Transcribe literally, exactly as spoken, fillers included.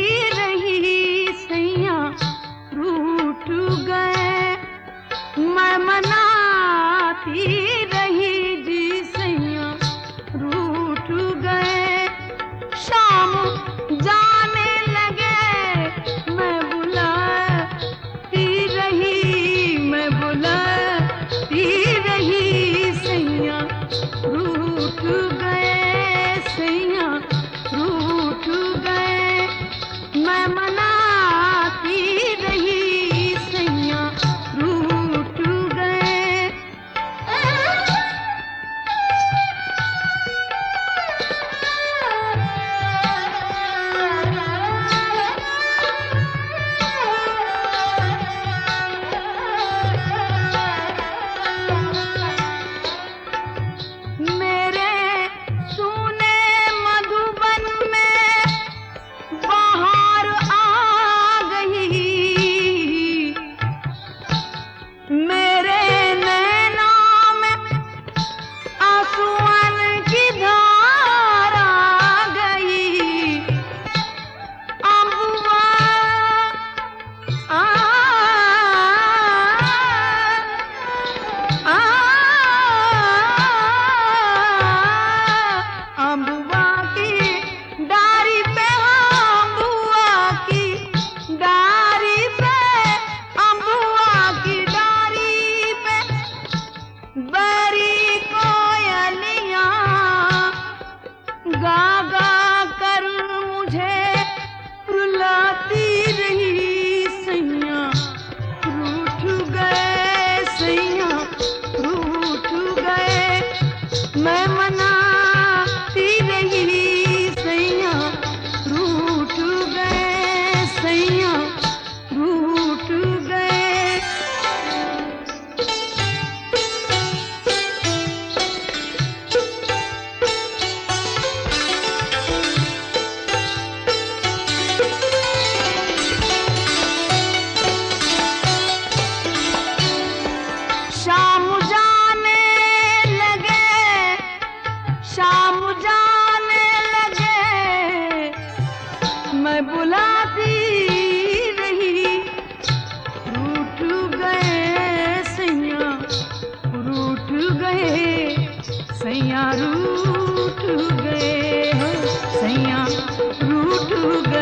रही सैया रूठ गए। मैं मनाती रही जी सैया रूठ गए। शाम जाने लगे मैं बुलाती रही, मैं बुलाती रही सैया रूठ गए, सैया रूठ गए। मैं मनाती रही सैया रूठ गए। मेरे सूने मधुबन में बाहर आ गई। मेरे नैना में आंसुअन की धार आ गई। अम्बुआ आ, आ, अम्बुआ की डारी पे, अम्बुआ की डारी पे, अम्बुआ की डारी पे बरी कोयलियां गा गा कर मुझे रुलाती रही सैया रूठ गए, सैया रूठ गए। मैं मनाती रही सैया रूठ गए, सैया रूठ गए। शाम जाने लगे, शाम जाने लगे मैं बुलाती रही। रूठ गए सैया रूठ गए, सैया रूठ गए, सैया रूठ गए।